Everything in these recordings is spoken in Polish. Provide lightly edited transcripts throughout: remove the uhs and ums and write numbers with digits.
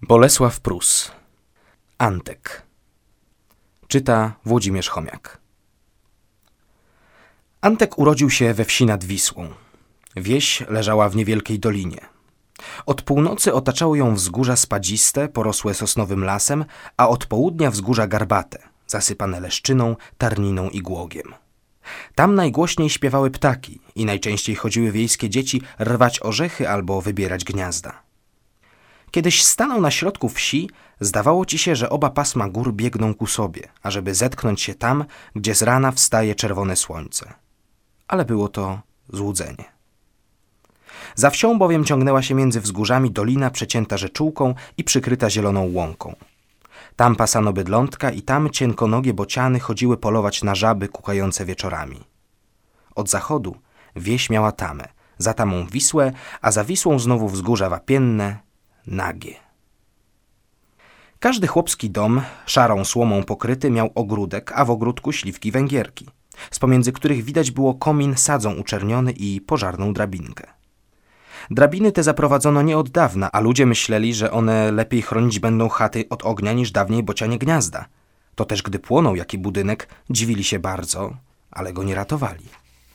Bolesław Prus. Antek. Czyta Włodzimierz Chomiak. Antek urodził się we wsi nad Wisłą. Wieś leżała w niewielkiej dolinie. Od północy otaczały ją wzgórza spadziste, porosłe sosnowym lasem, a od południa wzgórza garbate, zasypane leszczyną, tarniną i głogiem. Tam najgłośniej śpiewały ptaki i najczęściej chodziły wiejskie dzieci rwać orzechy albo wybierać gniazda. Kiedyś stanął na środku wsi, zdawało ci się, że oba pasma gór biegną ku sobie, ażeby zetknąć się tam, gdzie z rana wstaje czerwone słońce. Ale było to złudzenie. Za wsią bowiem ciągnęła się między wzgórzami dolina przecięta rzeczułką i przykryta zieloną łąką. Tam pasano bydlątka i tam cienkonogie bociany chodziły polować na żaby kukające wieczorami. Od zachodu wieś miała tamę, za tamą Wisłę, a za Wisłą znowu wzgórza wapienne, nagie. Każdy chłopski dom, szarą słomą pokryty, miał ogródek, a w ogródku śliwki węgierki, z pomiędzy których widać było komin sadzą uczerniony i pożarną drabinkę. Drabiny te zaprowadzono nie od dawna, a ludzie myśleli, że one lepiej chronić będą chaty od ognia niż dawniej bocianie gniazda. To też gdy płonął jaki budynek, dziwili się bardzo, ale go nie ratowali.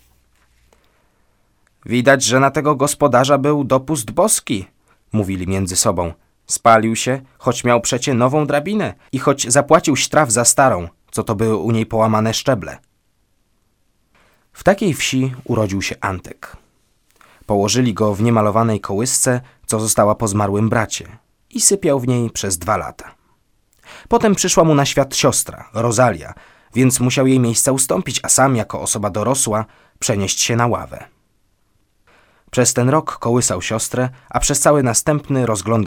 Widać, że na tego gospodarza był dopust boski, mówili między sobą. Spalił się, choć miał przecie nową drabinę i choć zapłacił sztraf za starą, co to były u niej połamane szczeble. W takiej wsi urodził się Antek. Położyli go w niemalowanej kołysce, co została po zmarłym bracie, i sypiał w niej przez 2 lata. Potem przyszła mu na świat siostra, Rozalia, więc musiał jej miejsca ustąpić, a sam jako osoba dorosła przenieść się na ławę. Przez ten rok kołysał siostrę, a przez cały następny rozglądał